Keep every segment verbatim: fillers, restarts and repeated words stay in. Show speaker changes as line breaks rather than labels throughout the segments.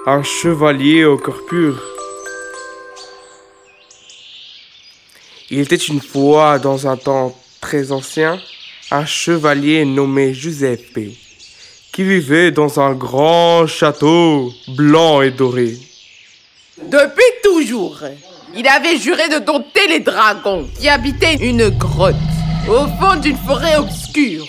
un chevalier au cœur pur. Il était une fois, dans un temps très ancien, un chevalier nommé Giuseppe, qui vivait dans un grand château blanc et doré.
Depuis toujours, il avait juré de dompter les dragons qui habitaient une grotte au fond d'une forêt obscure.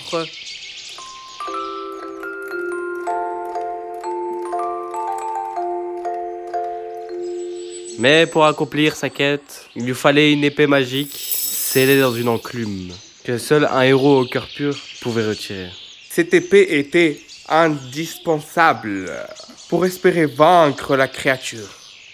Mais pour accomplir sa quête, il lui fallait une épée magique scellée dans une enclume que seul un héros au cœur pur pouvait retirer.
Cette épée était indispensable pour espérer vaincre la créature.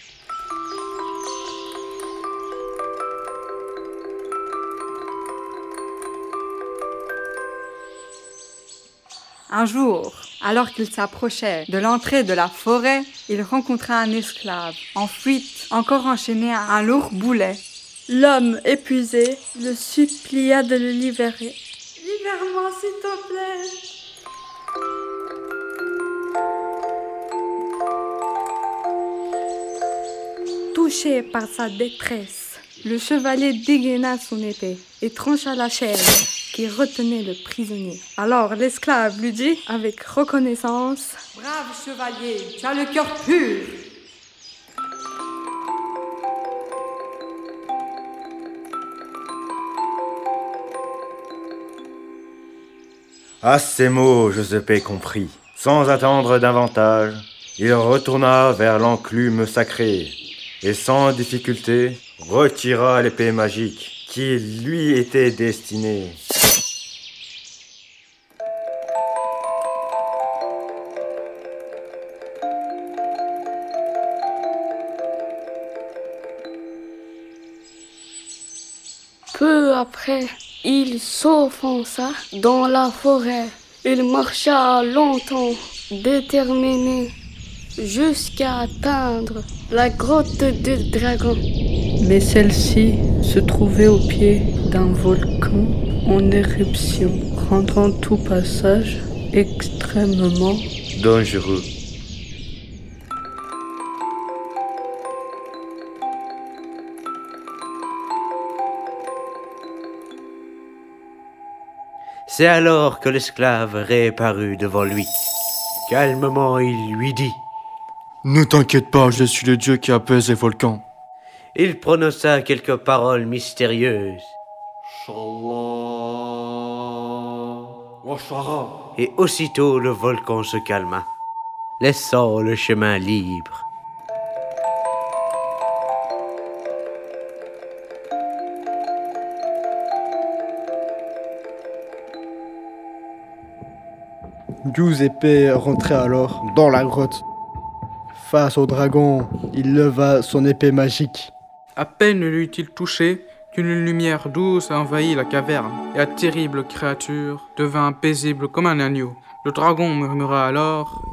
Un jour, alors qu'il s'approchait de l'entrée de la forêt, il rencontra un esclave, en fuite, encore enchaîné à un lourd boulet.
L'homme, épuisé, le supplia de le libérer. « Libère-moi, s'il te plaît !»
Touché par sa détresse, le chevalier dégaina son épée et trancha la chaîne qui retenait le prisonnier. Alors l'esclave lui dit avec reconnaissance: « Brave chevalier, tu as le cœur pur !»
À ces mots, Giuseppe comprit. Sans attendre davantage, il retourna vers l'enclume sacrée et sans difficulté retira l'épée magique qui lui était destinée.
Peu après, il s'enfonça dans la forêt. Il marcha longtemps, déterminé, jusqu'à atteindre la grotte du dragon.
Mais celle-ci se trouvait au pied d'un volcan en éruption, rendant tout passage extrêmement
dangereux.
C'est alors que l'esclave réapparut devant lui. Calmement, il lui dit:
« Ne t'inquiète pas, je suis le dieu qui apaise les volcans. »
Il prononça quelques paroles mystérieuses. Et aussitôt le volcan se calma, laissant le chemin libre.
Giuseppe rentrait alors dans la grotte. Face au dragon, il leva son épée magique.
À peine l'eut-il touché qu'une lumière douce envahit la caverne, et la terrible créature devint paisible comme un agneau. Le dragon murmura alors